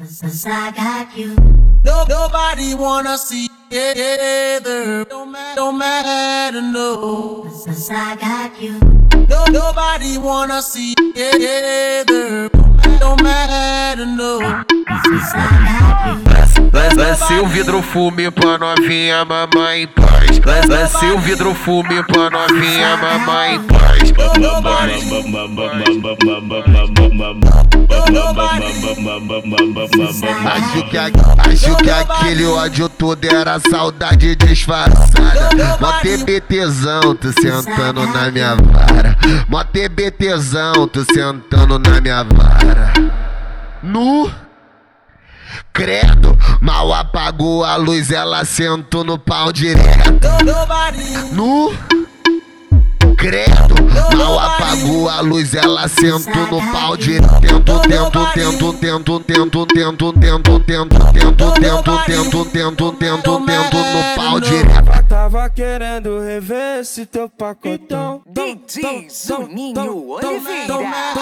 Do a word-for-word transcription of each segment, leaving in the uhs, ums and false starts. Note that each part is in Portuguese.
'Cause I got you. No, nobody wanna see together. Don't matter, don't matter, no. 'Cause I got you. No, nobody wanna see together. Don't matter, no. 'Cause I got you. Lance o vidro fume pra novinha mamãe em paz. Lance o vidro fume pra novinha mamãe em paz. Acho que, a, acho que aquele ódio todo era saudade disfarçada. Mó TBTzão, tu sentando na minha vara. Mó TBTzão, tu sentando na minha vara. Nu credo, mal apagou a luz, ela sentou no pau direto. No credo, mal apagou a luz, ela sentou no pau direto. Tento, tento, tento, tento, tento, tento, tento, tento, tento, tento, tento, tento, tento, tento no pau direto. Tava querendo rever esse teu pacotão. D J Juninho Oliveira.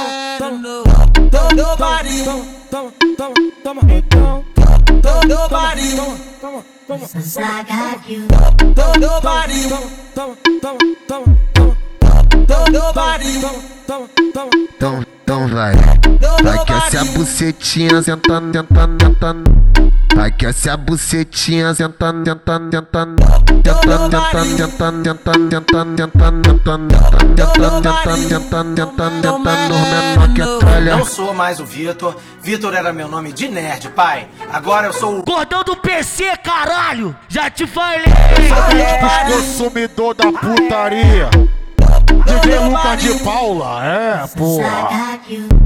Nobody, Toma, toma, toma, então. nobody, Toma, toma, 'Cause I got you. nobody, toma, toma, toma, toma, nobody. toma, toma. Então, então vai. Aquece a bucetinha, sentando, sentando, sentando. Aquece a bucetinha, sentando, sentando, sentando. Sentando, sentando, sentando, sentando, sentando, sentando, sentando, sentando, sentando, sentando, sentando, sentando, no menor que a tralha. Não sou mais o Vitor. Vitor era meu nome de nerd, pai. Agora eu sou o Gordão do P C, caralho! Já te falei! Consumidor da putaria. D J Lucas de Paula, é, 'Cause porra. I got you.